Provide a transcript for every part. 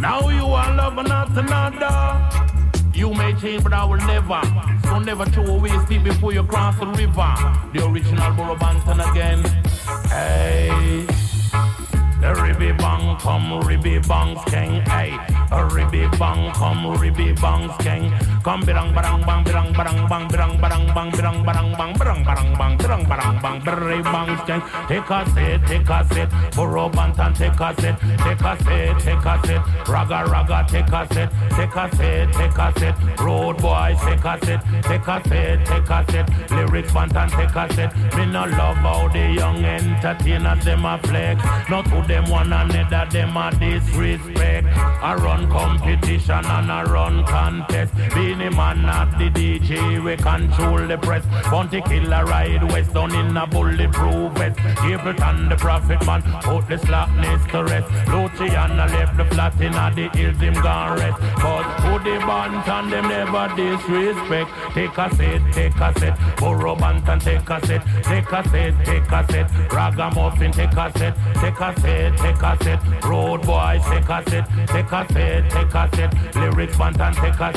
Now you are loving not another. You may change, but I will never. So never throw away sleep before you cross the river. The original Burro Banton again. Hey. The ribby bang come ribby bang skeng, hey. A ribby bang come ribby bang skeng. Come birang barang bang birang barang bang birang barang bang birang barang bang birang barang bang birang barang bang birang bang skeng. Take a set, Burro Banton take a set, take a set, raga take a set, road boys take a set, lyrics Banton take a set. Me no love how the young entertainers them a flex. Not to them one another, them a disrespect. I run competition and I run contest. Beanie man not the DJ, we control the press. Bounty killer ride west down in a bulletproof vest. Ableton the prophet man, put the slackness to rest. Luciano left the flat in the hills, him gone rest. But who the Banton, them never disrespect. Take a set, Burro Banton take a set, Ragamuffin take a set, road boys take a set, lyrics Banton take a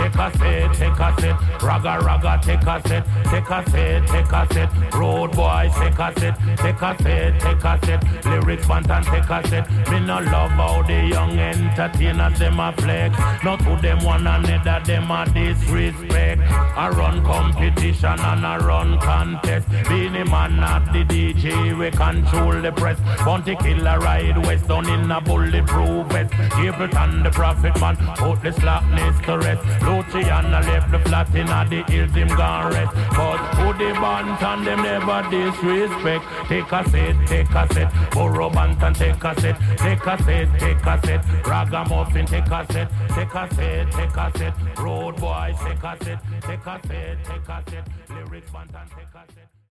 set, raga take a set, road boys take a set, lyrics Banton take a set. Me no love how the young entertainers them a flex. Not to them one another, them a disrespect. I run competition and I run contest. Beanie man not the DJ, we control the press. Bounty killer ride west down in a bulletproof vest. Ableton the prophet man, put the slackness to rest. Luciano left the flat in the hills, him gone rest. But who the Banton, them never disrespect. Take a set, Burro Banton take a set, Ragamuffin take a set, road boys take a set, lyrics Banton take a set.